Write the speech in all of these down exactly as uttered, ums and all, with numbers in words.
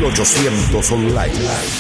mil ochocientos Online.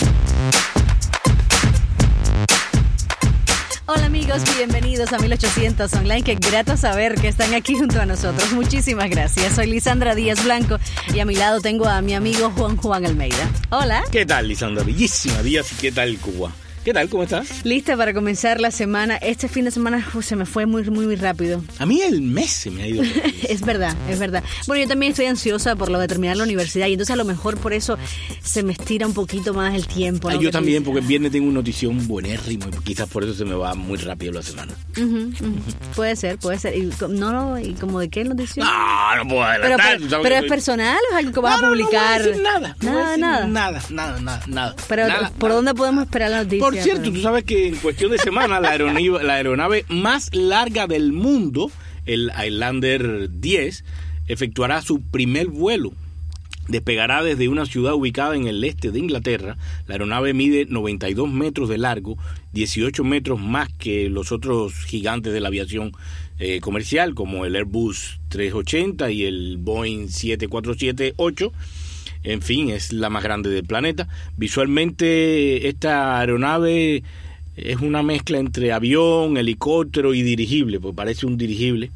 Hola amigos, bienvenidos a mil ochocientos Online. Qué grato saber que están aquí junto a nosotros. Muchísimas gracias. Soy Lisandra Díaz Blanco y a mi lado tengo a mi amigo Juan Juan Almeida. Hola. ¿Qué tal, Lisandra? Bellísima Díaz. ¿Y qué tal, Cuba? ¿Qué tal? ¿Cómo estás? Lista para comenzar la semana. Este fin de semana uf, se me fue muy, muy, muy rápido. A mí el mes se me ha ido. Es verdad, es verdad. Bueno, yo también estoy ansiosa por lo de terminar la universidad y entonces a lo mejor por eso se me estira un poquito más el tiempo, ¿no? Ah, yo también, porque el viernes tengo una notición buenérrima y quizás por eso se me va muy rápido la semana. Uh-huh, uh-huh. Puede ser, puede ser. ¿Y, no, ¿Y como de qué notición? No, no puedo adelantar. Pero, pero, pero es personal o es algo que vas no, a publicar. No, no voy a decir nada. No nada, decir nada. Nada, nada, nada, nada. Pero, nada, ¿por nada. dónde podemos esperar la noticia? Por cierto, pero... tú sabes que en cuestión de semana la aeronave, la aeronave más larga del mundo, el Islander diez, efectuará su primer vuelo. Despegará desde una ciudad ubicada en el este de Inglaterra. La aeronave mide noventa y dos metros de largo, dieciocho metros más que los otros gigantes de la aviación eh, comercial, como el Airbus trescientos ochenta y el Boeing siete cuatro siete ocho. En fin, es la más grande del planeta. Visualmente, esta aeronave es una mezcla entre avión, helicóptero y dirigible, porque parece un dirigible.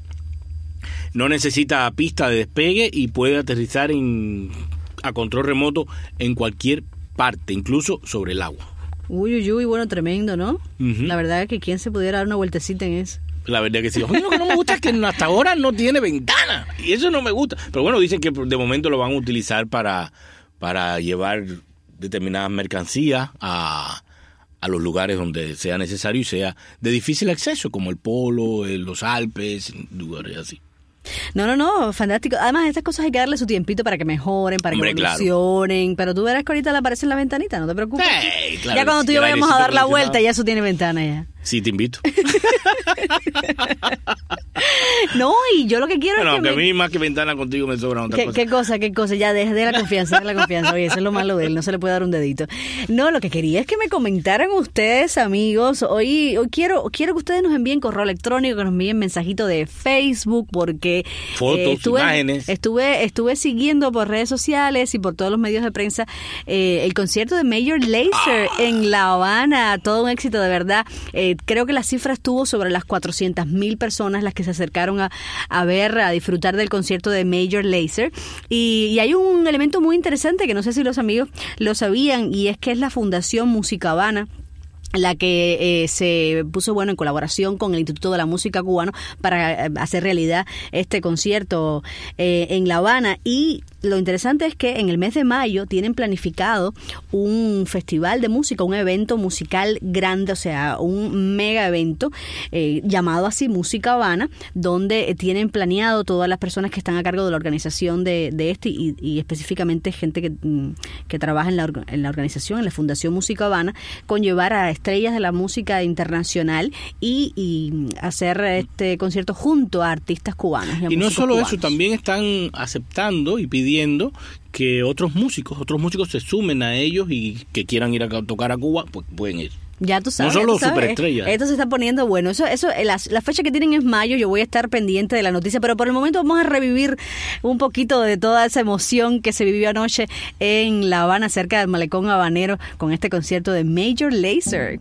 No necesita pista de despegue y puede aterrizar en, a control remoto en cualquier parte, incluso sobre el agua. Uy, uy, uy, bueno, tremendo, ¿no? Uh-huh. La verdad es que quién se pudiera dar una vueltecita en eso. La verdad que sí. Oye, lo que no me gusta es que hasta ahora no tiene ventana. Y eso no me gusta. Pero bueno, dicen que de momento lo van a utilizar para, para llevar determinadas mercancías a, a los lugares donde sea necesario y sea de difícil acceso, como el Polo, los Alpes, lugares así. No, no, no, fantástico. Además, estas cosas hay que darle su tiempito para que mejoren, para Hombre, que evolucionen. Claro. Pero tú verás que ahorita le aparece en la ventanita, no te preocupes. Hey, claro, ya cuando tú y yo vayamos a dar la vuelta, ya eso tiene ventana ya. Sí, te invito. No, y yo lo que quiero bueno, es que... aunque me... a mí más que ventana contigo me sobran otras ¿Qué, cosas. ¿Qué cosa, qué cosa? Ya, deje de la confianza, de la confianza. Oye, eso es lo malo de él, no se le puede dar un dedito. No, lo que quería es que me comentaran ustedes, amigos. Hoy, hoy quiero, quiero que ustedes nos envíen correo electrónico, que nos envíen mensajito de Facebook, porque... Fotos, eh, estuve, imágenes. Estuve, estuve siguiendo por redes sociales y por todos los medios de prensa eh, el concierto de Major Lazer ah. en La Habana. Todo un éxito, de verdad. Eh, creo que la cifra estuvo sobre las cuatrocientas mil personas las que se acercaron a, a ver, a disfrutar del concierto de Major Lazer. Y, y hay un elemento muy interesante que no sé si los amigos lo sabían, y es que es la Fundación Música Habana la que eh, se puso bueno en colaboración con el Instituto de la Música Cubano para eh, hacer realidad este concierto eh, en La Habana. Y lo interesante es que en el mes de mayo tienen planificado un festival de música, un evento musical grande, o sea, un mega evento eh, llamado así Música Habana, donde eh, tienen planeado todas las personas que están a cargo de la organización de, de este y, y específicamente gente que, que trabaja en la, en la organización, en la Fundación Música Habana, conllevar a estrellas de la música internacional y, y hacer este concierto junto a artistas cubanos. Y, a y no solo cubanos. Eso, también están aceptando y pidiendo que otros músicos, otros músicos se sumen a ellos y que quieran ir a tocar a Cuba, pues pueden ir. Ya tú sabes. No solo sabes, superestrellas. Esto se está poniendo bueno. Eso, eso, la, la fecha que tienen es mayo. Yo voy a estar pendiente de la noticia, pero por el momento vamos a revivir un poquito de toda esa emoción que se vivió anoche en La Habana, cerca del Malecón Habanero, con este concierto de Major Lazer.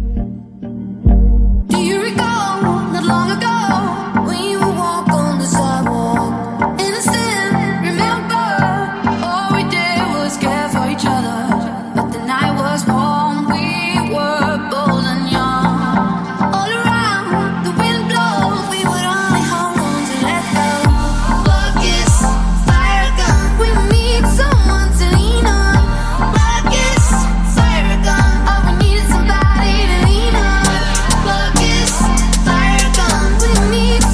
Do you recall not long ago when you would walk on the sidewalk? Innocent, remember, all we did was care for each other. But the night was warm, we were bold and young. All around, the wind blows, we would only hold on to let go. Blood kiss, fire gun, we need someone to lean on. Blood kiss, fire gun, all we need is somebody to lean on. Blood kiss, fire gun, we need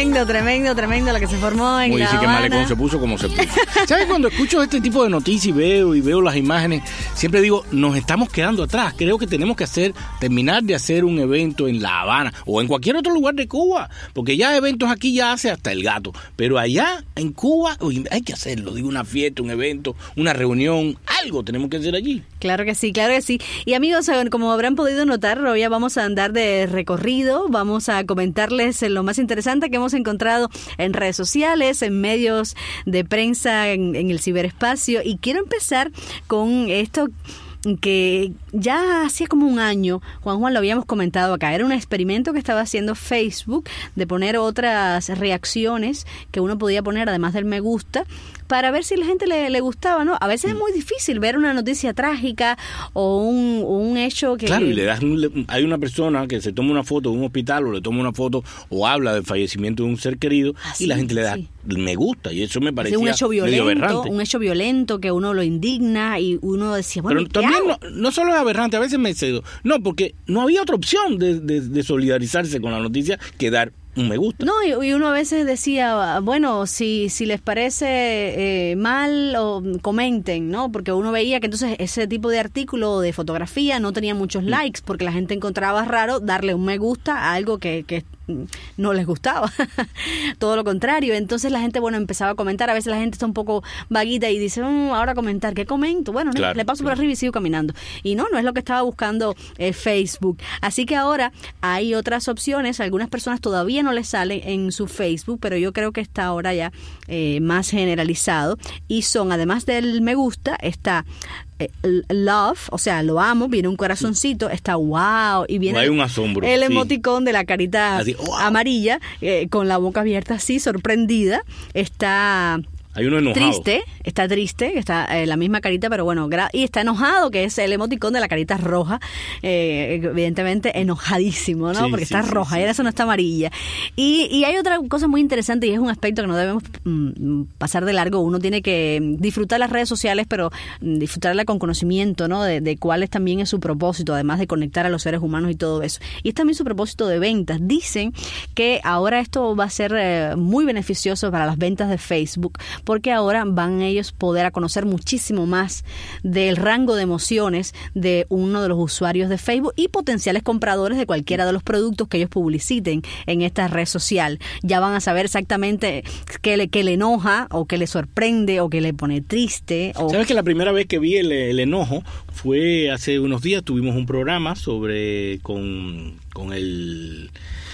Tremendo, tremendo, tremendo lo que se formó en Como La dice que Habana. Malecón se puso como se puso. ¿Sabes? Cuando escucho este tipo de noticias y veo y veo las imágenes, siempre digo, nos estamos quedando atrás. Creo que tenemos que hacer, terminar de hacer un evento en La Habana o en cualquier otro lugar de Cuba, porque ya eventos aquí ya hace hasta el gato, pero allá en Cuba uy, hay que hacerlo, digo, una fiesta, un evento, una reunión, algo tenemos que hacer allí. Claro que sí, claro que sí. Y amigos, como habrán podido notar, hoy ya vamos a andar de recorrido, vamos a comentarles lo más interesante que hemos encontrado en redes sociales, en medios de prensa, en, en el ciberespacio. Y quiero empezar con esto que ya hacía como un año, Juan Juan, lo habíamos comentado acá, era un experimento que estaba haciendo Facebook de poner otras reacciones que uno podía poner además del me gusta para ver si la gente le, le gustaba, ¿no? A veces es muy difícil ver una noticia trágica o un, un hecho que... Claro, y le das un, hay una persona que se toma una foto de un hospital o le toma una foto o habla del fallecimiento de un ser querido ah, y la sí, gente le da sí. me gusta y eso me parecía un hecho medio violento, aberrante. un hecho violento que uno lo indigna y uno decía, bueno, pero ¿qué también hago? no, no solo es aberrante, a veces me cedo. No, porque no había otra opción de, de, de solidarizarse con la noticia que dar un me gusta. No, y, y uno a veces decía, bueno, si si les parece eh, mal, o comenten, ¿no? Porque uno veía que entonces ese tipo de artículo o de fotografía no tenía muchos likes, porque la gente encontraba raro darle un me gusta a algo que, que no les gustaba. Todo lo contrario. Entonces la gente, bueno, empezaba a comentar. A veces la gente está un poco vaguita y dice, mmm, ahora comentar, ¿qué comento? Bueno, claro, le paso claro. por arriba y sigo caminando. Y no, no es lo que estaba buscando eh, Facebook. Así que ahora hay otras opciones. Algunas personas todavía no les sale en su Facebook, pero yo creo que está ahora ya eh, más generalizado. Y son, además del me gusta, está eh, love, o sea, lo amo, viene un corazoncito, está wow, y viene hay un asombro, el sí. emoticón de la carita Así, wow. amarilla, eh, con la boca abierta así, sorprendida. Está... Hay uno enojado. Triste, está triste, está eh, la misma carita, pero bueno, gra- y está enojado, que es el emoticón de la carita roja, eh, evidentemente enojadísimo, ¿no? Sí, Porque sí, está sí, roja, sí. y eso no está amarilla. Y, y hay otra cosa muy interesante, y es un aspecto que no debemos mm, pasar de largo. Uno tiene que disfrutar las redes sociales, pero mm, disfrutarla con conocimiento, ¿no? De, de cuál es también es su propósito, además de conectar a los seres humanos y todo eso. Y es también su propósito de ventas. Dicen que ahora esto va a ser eh, muy beneficioso para las ventas de Facebook, porque ahora van ellos poder a conocer muchísimo más del rango de emociones de uno de los usuarios de Facebook y potenciales compradores de cualquiera de los productos que ellos publiciten en esta red social. Ya van a saber exactamente qué le, qué le enoja o qué le sorprende o qué le pone triste. O... ¿Sabes que la primera vez que vi el, el enojo fue hace unos días? Tuvimos un programa sobre con, con el...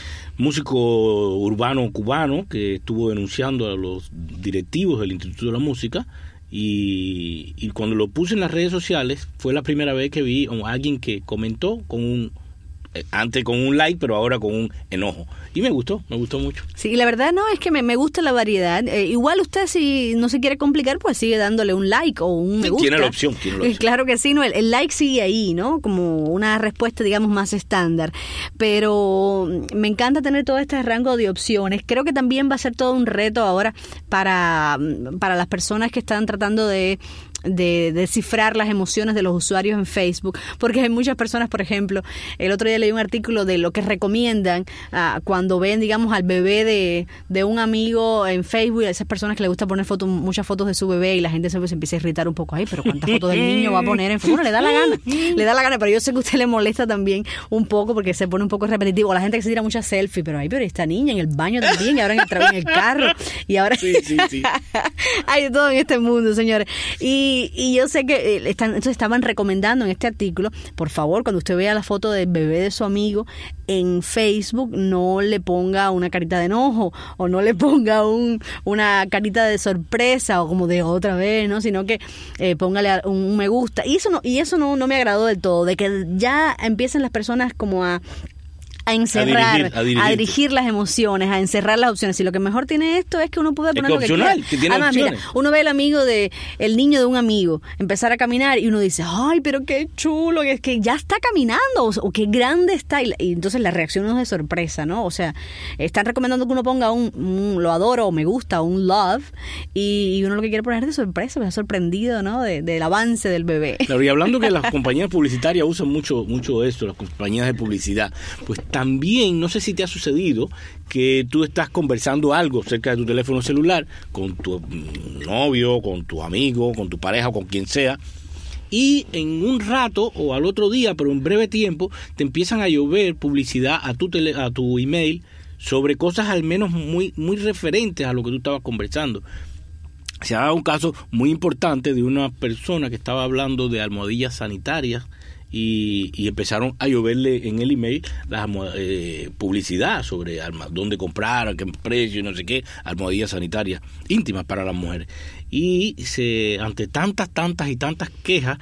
músico urbano cubano que estuvo denunciando a los directivos del Instituto de la Música y, y cuando lo puse en las redes sociales fue la primera vez que vi a alguien que comentó con un antes con un like, pero ahora con un enojo. Y me gustó, me gustó mucho. Sí, la verdad no, es que me, me gusta la variedad. Eh, igual usted, si no se quiere complicar, pues sigue dándole un like o un me gusta. Tiene la opción, tiene la opción. Claro que sí, no, el, el like sigue ahí, ¿no? Como una respuesta, digamos, más estándar. Pero me encanta tener todo este rango de opciones. Creo que también va a ser todo un reto ahora para, para las personas que están tratando de de descifrar las emociones de los usuarios en Facebook, porque hay muchas personas, por ejemplo, el otro día leí un artículo de lo que recomiendan uh, cuando ven, digamos, al bebé de, de un amigo en Facebook, y a esas personas que les gusta poner fotos, muchas fotos de su bebé, y la gente siempre se empieza a irritar un poco, ay, pero ¿cuántas fotos del niño va a poner en Facebook? Bueno, le da la gana, le da la gana, pero yo sé que a usted le molesta también un poco porque se pone un poco repetitivo, la gente que se tira muchas selfies, pero ay, pero esta niña en el baño también, y ahora en el, tra- en el carro, y ahora sí, sí, sí. hay de todo en este mundo, señores, y Y, y yo sé que están, entonces estaban recomendando en este artículo, por favor, cuando usted vea la foto del bebé de su amigo en Facebook, no le ponga una carita de enojo o no le ponga un, una carita de sorpresa o como de otra vez, ¿no? Sino que eh, póngale un me gusta. Y eso no, y eso no, no me agradó del todo, de que ya empiecen las personas como a a encerrar, a dirigir, a, dirigir. a dirigir las emociones, a encerrar las opciones. Y lo que mejor tiene esto es que uno puede poner es lo que opcional, quiera. Que tiene Además, opciones. mira, uno ve el amigo de, el niño de un amigo empezar a caminar y uno dice, ay, pero qué chulo, es que ya está caminando, o, o qué grande está. Y, y entonces la reacción no es de sorpresa, ¿no? O sea, están recomendando que uno ponga un, un lo adoro o me gusta, un love, y, y uno lo que quiere poner es de sorpresa, me ha sorprendido, ¿no? De, del avance del bebé. Claro, y hablando que las compañías publicitarias usan mucho, mucho esto, las compañías de publicidad, pues también, no sé si te ha sucedido, que tú estás conversando algo cerca de tu teléfono celular con tu novio, con tu amigo, con tu pareja, con quien sea, y en un rato o al otro día, pero en breve tiempo, te empiezan a llover publicidad a tu tele, a tu email sobre cosas al menos muy, muy referentes a lo que tú estabas conversando. Se ha dado un caso muy importante de una persona que estaba hablando de almohadillas sanitarias y, y empezaron a lloverle en el email la eh, publicidad sobre alma, dónde comprar, a qué precio y no sé qué, almohadillas sanitarias íntimas para las mujeres. Y se, ante tantas, tantas y tantas quejas,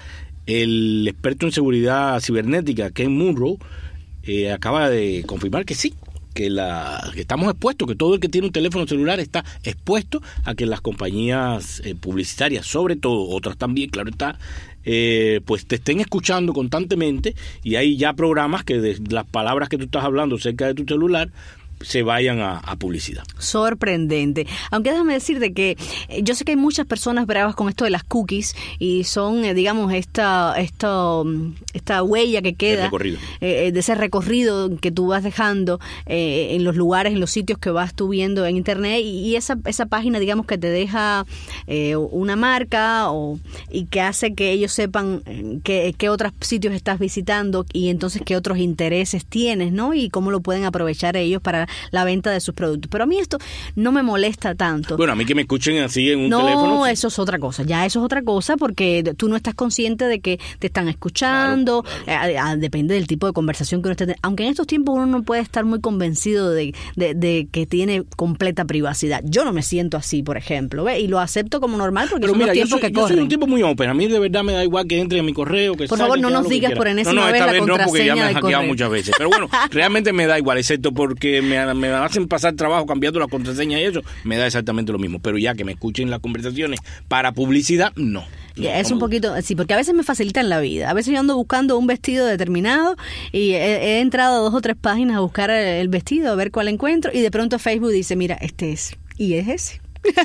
el experto en seguridad cibernética, Ken Munro, eh, acaba de confirmar que sí, que, la, que estamos expuestos, que todo el que tiene un teléfono celular está expuesto a que las compañías eh, publicitarias, sobre todo, otras también, claro está, eh, pues te estén escuchando constantemente, y hay ya programas que de las palabras que tú estás hablando cerca de tu celular se vayan a, a publicidad. Sorprendente. Aunque déjame decirte que eh, yo sé que hay muchas personas bravas con esto de las cookies y son, eh, digamos, esta, esta, esta huella que queda eh, de ese recorrido que tú vas dejando eh, en los lugares, en los sitios que vas tú viendo en internet, y, y esa, esa página, digamos, que te deja eh, una marca o, y que hace que ellos sepan qué qué otros sitios estás visitando y entonces qué otros intereses tienes, ¿no? Y cómo lo pueden aprovechar ellos para la venta de sus productos. Pero a mí esto no me molesta tanto. Bueno, a mí que me escuchen así en un no, teléfono. No, eso es otra cosa. Ya eso es otra cosa porque tú no estás consciente de que te están escuchando. Claro, claro. Eh, eh, depende del tipo de conversación que uno esté teniendo. Aunque en estos tiempos uno no puede estar muy convencido de, de, de que tiene completa privacidad. Yo no me siento así, por ejemplo, ¿ves? Y lo acepto como normal porque Pero son mira, los tiempos yo soy, que yo corren. soy un tipo muy open. A mí de verdad me da igual que entre en mi correo, que por salga, favor, no que nos digas por enésima no, no, vez esta la vez contraseña no, porque ya me han del hackeado correo. muchas veces. Pero bueno, realmente me da igual, excepto porque me, me hacen pasar trabajo cambiando la contraseña y eso, me da exactamente lo mismo. Pero ya que me escuchen las conversaciones para publicidad, no. no es no un poquito, sí, porque a veces me facilitan la vida. A veces yo ando buscando un vestido determinado y he, he entrado a dos o tres páginas a buscar el vestido, a ver cuál encuentro, y de pronto Facebook dice, mira, este es, y es ese.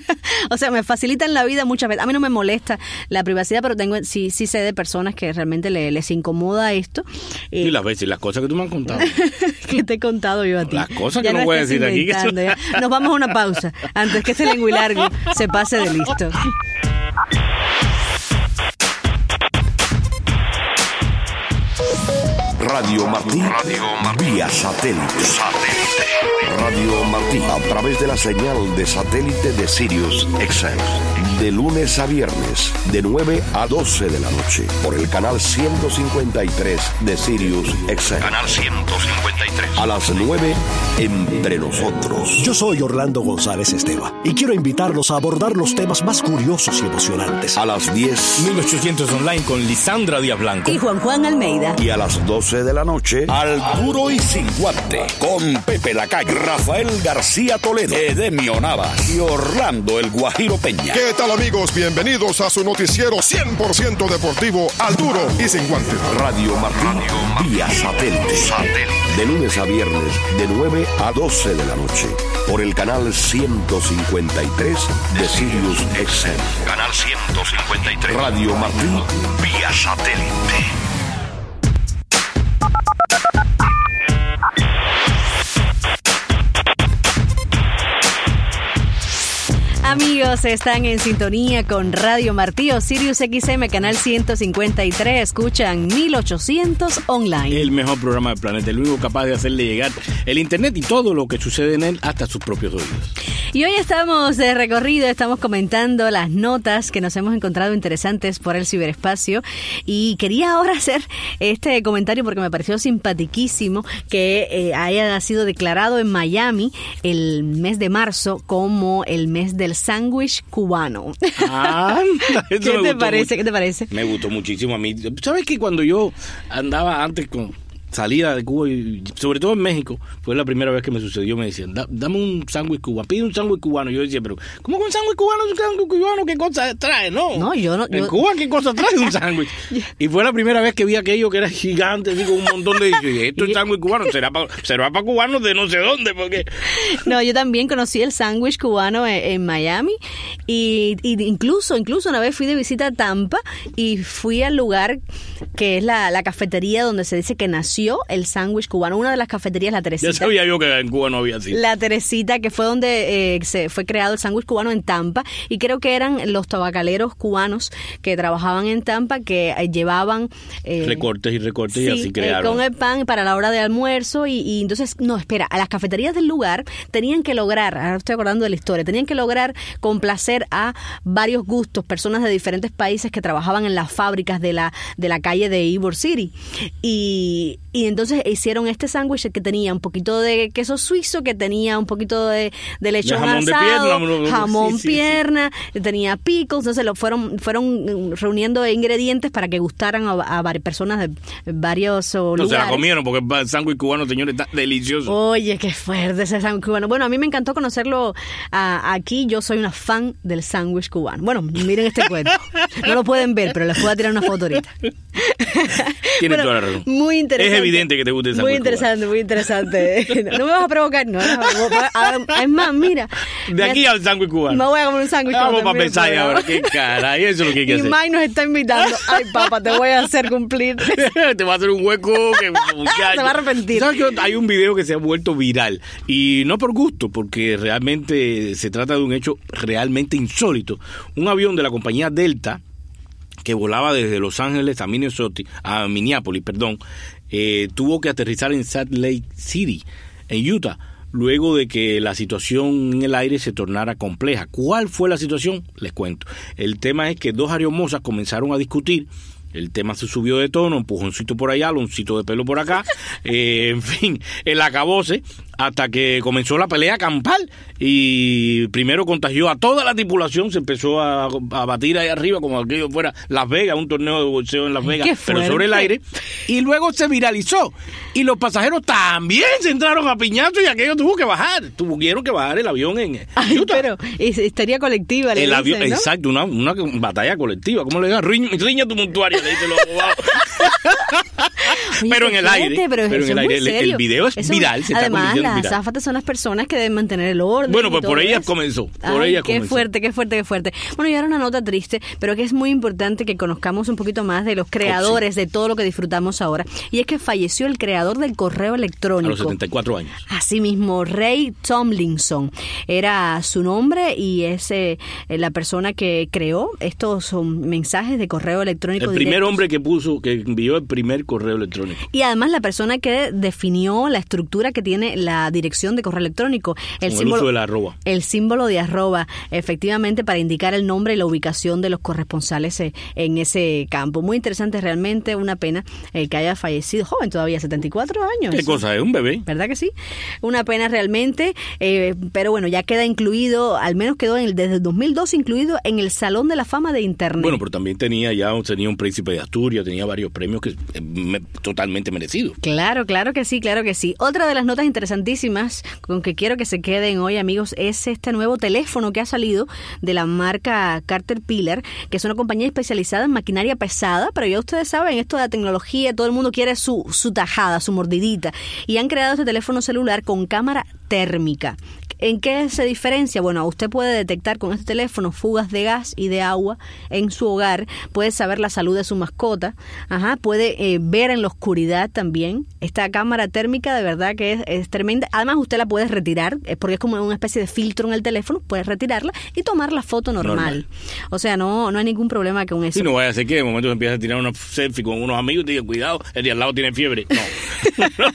O sea, me facilitan la vida muchas veces. A mí no me molesta la privacidad, pero tengo sí sí sé de personas que realmente le, les incomoda esto. Y eh, las veces, las cosas que tú me has contado. Que te he contado yo a ti. Las cosas ya que no, no voy a decir aquí. Que eso... Nos vamos a una pausa antes que este lenguilargo se pase de listo. Radio Martí, Radio Martí, vía satélite. satélite. Radio Martí, a través de la señal de satélite de Sirius X M. De lunes a viernes, de nueve a doce de la noche, por el canal ciento cincuenta y tres de Sirius X M. Canal ciento cincuenta y tres. A las nueve, Entre Nosotros. Yo soy Orlando González Esteva y quiero invitarlos a abordar los temas más curiosos y emocionantes. A las diez, mil ochocientos Online con Lisandra Díaz Blanco y Juan Juan Almeida. Y a las doce de la noche, Al Duro y Sin Guante, con Pepe Lacalle, Rafael García Toledo, Edemio Navas y Orlando El Guajiro Peña. ¿Qué tal, amigos? Bienvenidos a su noticiero cien por ciento deportivo, Al Duro y Sin Guante. Radio Martí, Radio Martí, vía satélite. satélite. De lunes a viernes, de nueve a doce de la noche, por el canal ciento cincuenta y tres de Sirius X M. Canal ciento cincuenta y tres. Radio Martí, vía satélite. Amigos, están en sintonía con Radio Martí o Sirius X M, canal ciento cincuenta y tres. Escuchan mil ochocientos Online. El mejor programa del planeta, el único capaz de hacerle llegar el internet y todo lo que sucede en él hasta sus propios oídos. Y hoy estamos de recorrido, estamos comentando las notas que nos hemos encontrado interesantes por el ciberespacio. Y quería ahora hacer este comentario porque me pareció simpatiquísimo que eh, haya sido declarado en Miami el mes de marzo como el mes del sándwich cubano. Ah, ¿Qué te parece? Mucho. ¿Qué te parece? Me gustó muchísimo a mí. ¿Sabes que cuando yo andaba antes con salida de Cuba y sobre todo en México, fue la primera vez que me sucedió, me decían, da, dame un sándwich cubano, pide un sándwich cubano. Yo decía, pero ¿cómo que un sándwich cubano? ¿Un sándwich cubano? ¿Qué cosa trae? No, no yo no. En yo... Cuba, ¿qué cosa trae un sándwich? Y fue la primera vez que vi aquello que era gigante, digo, un montón de... Esto es sándwich cubano, será para será para cubanos de no sé dónde, porque... No, yo también conocí el sándwich cubano en, en Miami y, y incluso, incluso una vez fui de visita a Tampa y fui al lugar que es la, la cafetería donde se dice que nació nació el sándwich cubano. Una de las cafeterías, la Teresita. Ya sabía yo que en Cuba no había así. La Teresita, que fue donde eh, se fue creado el sándwich cubano en Tampa, y creo que eran los tabacaleros cubanos que trabajaban en Tampa que eh, llevaban eh, recortes y recortes sí, y así crearon. Eh, con el pan para la hora de almuerzo y, y entonces, no, espera, a las cafeterías del lugar tenían que lograr, ahora estoy acordando de la historia, tenían que lograr complacer a varios gustos, personas de diferentes países que trabajaban en las fábricas de la de la calle de Ybor City. Y, y entonces hicieron este sándwich que tenía un poquito de queso suizo, que tenía un poquito de, de lechón jamón de asado, pierna, jamón sí, sí, pierna, sí. tenía pickles, entonces lo fueron fueron reuniendo ingredientes para que gustaran a, a varias personas de varios oh, no lugares. se la comieron porque el sándwich cubano, señores, está delicioso. Oye, qué fuerte ese sándwich cubano. Bueno, a mí me encantó conocerlo a, aquí. Yo soy una fan del sándwich cubano. Bueno, miren este cuento. No lo pueden ver, pero les puedo tirar una foto ahorita. Tienes bueno, toda la razón. Muy interesante. Es evidente que te gusta el sándwich Muy interesante, cubano. muy interesante. No, no me vas a provocar, no. no es más, mira. De aquí al sándwich cubano. Me voy a comer un sándwich cubano. Vamos para pensar ahora. Qué caray, eso es lo que hay que y hacer. Y Mike nos está invitando. Ay, papá, te voy a hacer cumplir. Te va a hacer un hueco que muchacho. Se va a arrepentir. ¿Sabes que hay un video que se ha vuelto viral? Y no por gusto, porque realmente se trata de un hecho realmente insólito. Un avión de la compañía Delta, que volaba desde Los Ángeles a Minnesota, a Minneapolis, perdón, eh, tuvo que aterrizar en Salt Lake City, en Utah, luego de que la situación en el aire se tornara compleja. ¿Cuál fue la situación? Les cuento. El tema es que dos aeromosas comenzaron a discutir. El tema se subió de tono, empujoncito por allá, loncito de pelo por acá, eh, en fin, el acabose, hasta que comenzó la pelea campal y primero contagió a toda la tripulación, se empezó a, a batir ahí arriba como aquello fuera Las Vegas, un torneo de boxeo en Las Vegas, pero sobre el aire, y luego se viralizó y los pasajeros también se entraron a piñazo y aquello tuvo que bajar, tuvieron que bajar el avión en Ay, Utah. Pero histeria colectiva, le el dicen, avión, ¿no? Exacto, una, una batalla colectiva, ¿cómo le digas? Riña, riña tu montuaria, le dicen los abogados. Oye, pero en el fuerte, aire, pero, pero en el aire, el, el video es eso, viral, se además, está las viral. azáfatas son las personas que deben mantener el orden. Bueno, pues por ellas eso. comenzó, por Ay, ellas qué comenzó. fuerte, qué fuerte, qué fuerte. Bueno, y ahora una nota triste, pero que es muy importante que conozcamos un poquito más de los creadores oh, sí. de todo lo que disfrutamos ahora. Y es que falleció el creador del correo electrónico. A los setenta y cuatro años. Así mismo, Ray Tomlinson era su nombre y es eh, la persona que creó estos son mensajes de correo electrónico. El primer directos. hombre que puso, que envió el primer correo electrónico. Y además la persona que definió la estructura que tiene la dirección de correo electrónico. El Con símbolo, el uso de la arroba. El símbolo de arroba, efectivamente, para indicar el nombre y la ubicación de los corresponsales eh, en ese campo. Muy interesante, realmente una pena eh, que haya fallecido joven todavía, setenta y cuatro años. ¿Qué cosa? Es un bebé. ¿Verdad que sí? Una pena realmente, eh, pero bueno, ya queda incluido, al menos quedó en el, desde el dos mil dos incluido en el Salón de la Fama de Internet. Bueno, pero también tenía ya tenía un príncipe de Asturias, tenía varios premios que eh, me, totalmente merecidos. Claro, claro que sí, claro que sí. Otra de las notas interesantísimas con que quiero que se queden hoy, amigos, es este nuevo teléfono que ha salido de la marca Caterpillar, que es una compañía especializada en maquinaria pesada, pero ya ustedes saben, esto de la tecnología, todo el mundo quiere su, su tajada, su mordidita, y han creado este teléfono celular con cámara térmica. ¿En qué se diferencia? Bueno, usted puede detectar con este teléfono fugas de gas y de agua en su hogar, puede saber la salud de su mascota, ajá, puede eh, ver en la oscuridad también. Esta cámara térmica de verdad que es, es tremenda. Además, usted la puede retirar, eh, porque es como una especie de filtro en el teléfono, puede retirarla y tomar la foto normal. normal. O sea, no, no hay ningún problema con eso. Sí, no vaya a ser que de momento se empieza a tirar una selfie con unos amigos y diga, cuidado, el de al lado tiene fiebre. No.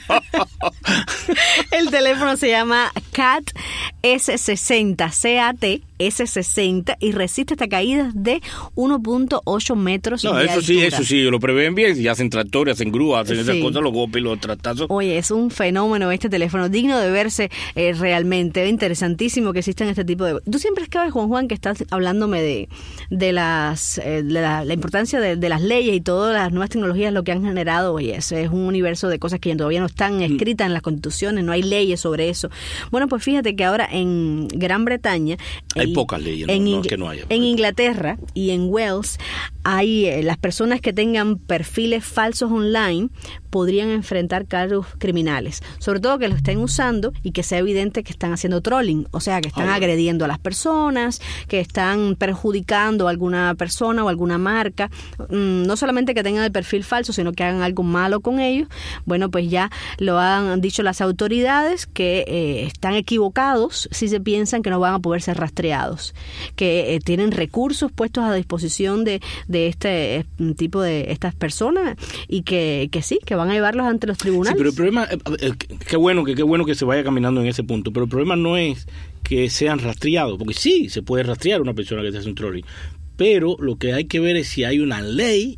El teléfono se llama Cat S sesenta, C A T S sesenta, y resiste hasta caídas de uno punto ocho metros no, de eso altura. sí, eso sí, lo prevén bien, si hacen tractores, hacen grúas, hacen Sí. esas cosas, los golpes y los tratazos. Oye, es un fenómeno este teléfono, digno de verse eh, realmente, interesantísimo que existan este tipo de... Tú siempre estabas, Juan Juan, que estás hablándome de, de las eh, de la, la importancia de, de las leyes y todas las nuevas tecnologías, lo que han generado, oye, eso es un universo de cosas que todavía no están escritas en las constituciones, no hay leyes sobre eso. Bueno, pues fíjate que ahora en Gran Bretaña... Hay y pocas leyes, en no, no Ing- es que no haya. En Inglaterra y en Wales hay eh, las personas que tengan perfiles falsos online podrían enfrentar cargos criminales, sobre todo que lo estén usando y que sea evidente que están haciendo trolling, o sea, que están oh, agrediendo a las personas, que están perjudicando a alguna persona o alguna marca, mm, no solamente que tengan el perfil falso, sino que hagan algo malo con ellos. Bueno, pues ya lo han dicho las autoridades que eh, están equivocados si se piensan que no van a poder ser rastreados, que eh, tienen recursos puestos a disposición de, de este eh, tipo de estas personas y que, que sí, que van a llevarlos ante los tribunales. Sí, pero el problema, eh, qué bueno que qué bueno que se vaya caminando en ese punto, pero el problema no es que sean rastreados, porque sí, se puede rastrear a una persona que te hace un trolling, pero lo que hay que ver es si hay una ley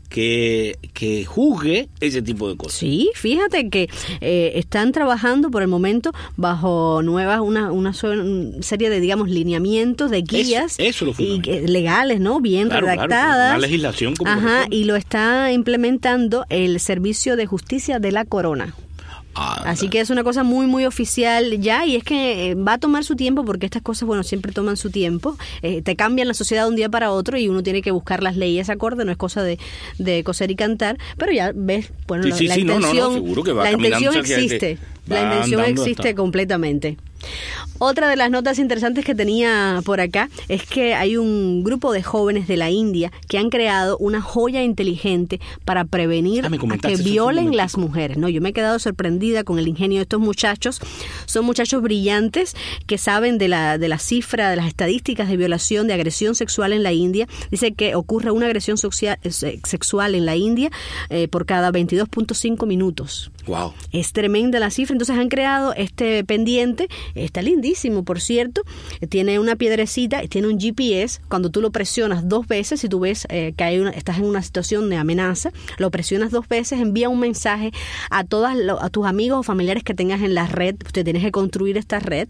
que, que juzgue ese tipo de cosas. Sí, fíjate que eh, están trabajando por el momento bajo nuevas, una, una serie de, digamos, lineamientos, de guías eso, eso y, eh, legales, ¿no? Bien claro, redactadas. Claro, una legislación como Ajá, y lo está implementando el Servicio de Justicia de la Corona. Ah, Así que es una cosa muy, muy oficial ya, y es que va a tomar su tiempo porque estas cosas, bueno, siempre toman su tiempo. Eh, te cambian la sociedad de un día para otro y uno tiene que buscar las leyes acorde, no es cosa de, de coser y cantar, pero ya ves, bueno, sí, la, sí, la sí, intención, no, no, no, seguro que va la intención existe, existe, la intención existe hasta... completamente. Otra de las notas interesantes que tenía por acá es que hay un grupo de jóvenes de la India que han creado una joya inteligente para prevenir ah, a que violen las mujeres. No, yo me he quedado sorprendida con el ingenio de estos muchachos. Son muchachos brillantes que saben de la de la cifra, de las estadísticas de violación, de agresión sexual en la India. Dice que ocurre una agresión social, sexual en la India eh, por cada veintidós punto cinco minutos. Wow. Es tremenda la cifra. Entonces han creado este pendiente. Está lindísimo, por cierto. Tiene una piedrecita, tiene un G P S. Cuando tú lo presionas dos veces, si tú ves eh, que hay una, estás en una situación de amenaza, lo presionas dos veces, envía un mensaje a todas lo, a tus amigos o familiares que tengas en la red. Usted tienes que construir esta red.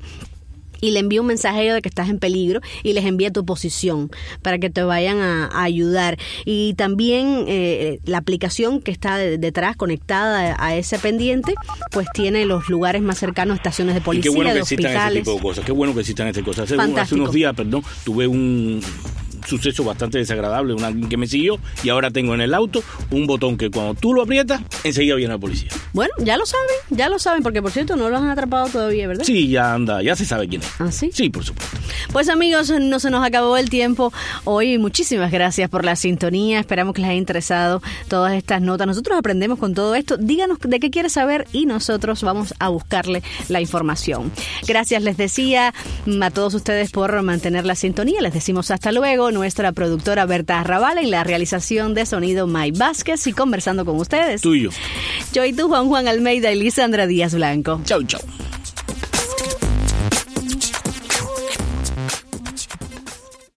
Y le envía un mensaje a ellos de que estás en peligro y les envía tu posición para que te vayan a, a ayudar. Y también eh, la aplicación que está de, detrás, conectada a, a ese pendiente, pues tiene los lugares más cercanos, estaciones de policía, y qué bueno que de existan hospitales. ese tipo de cosas. Qué bueno que existan estas cosas. Hace, un, hace unos días, perdón, tuve un suceso bastante desagradable, un alguien que me siguió y ahora tengo en el auto un botón que cuando tú lo aprietas, enseguida viene la policía. Bueno, ya lo saben, ya lo saben, porque por cierto no lo han atrapado todavía, ¿verdad? Sí, ya anda, ya se sabe quién es. ¿Ah, sí? Sí, por supuesto. Pues amigos, no se nos acabó el tiempo hoy. Muchísimas gracias por la sintonía. Esperamos que les haya interesado todas estas notas. Nosotros aprendemos con todo esto. Díganos de qué quiere saber y nosotros vamos a buscarle la información. Gracias, les decía a todos ustedes por mantener la sintonía. Les decimos hasta luego. Nuestra productora Berta Arrabal en la realización de sonido Mike Vázquez y conversando con ustedes. Tú y yo. Yo y tú, Juan Juan Almeida y Lisandra Díaz Blanco. Chau, chau.